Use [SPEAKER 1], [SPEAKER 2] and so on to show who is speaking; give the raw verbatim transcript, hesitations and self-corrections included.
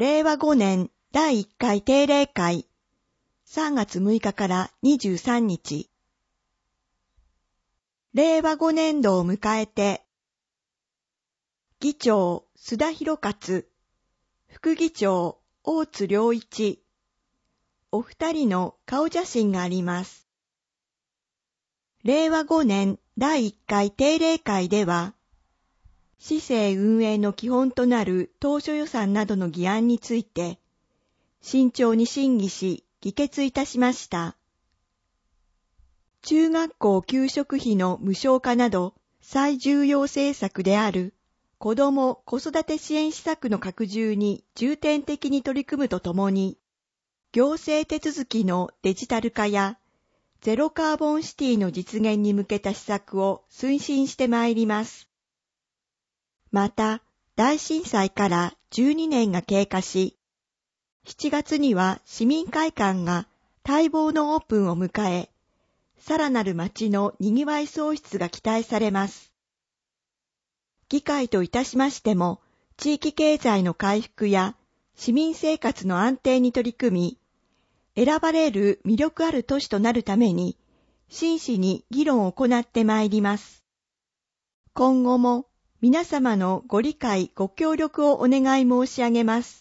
[SPEAKER 1] れいわごねんだいいっかい定例会さんがつむいかからにじゅうさんにち。れいわごねんどを迎えて、議長須田博勝、副議長大津良一、お二人の顔写真があります。れいわごねんだいいっかい定例会では、市政運営の基本となる当初予算などの議案について、慎重に審議し、議決いたしました。中学校給食費の無償化など、最重要政策である子ども・子育て支援施策の拡充に重点的に取り組むとともに、行政手続きのデジタル化やゼロカーボンシティの実現に向けた施策を推進してまいります。また、大震災からじゅうにねんが経過し、しちがつには市民会館が待望のオープンを迎え、さらなる街の賑わい創出が期待されます。議会といたしましても、地域経済の回復や市民生活の安定に取り組み、選ばれる魅力ある都市となるために、真摯に議論を行ってまいります。今後も皆様のご理解ご協力をお願い申し上げます。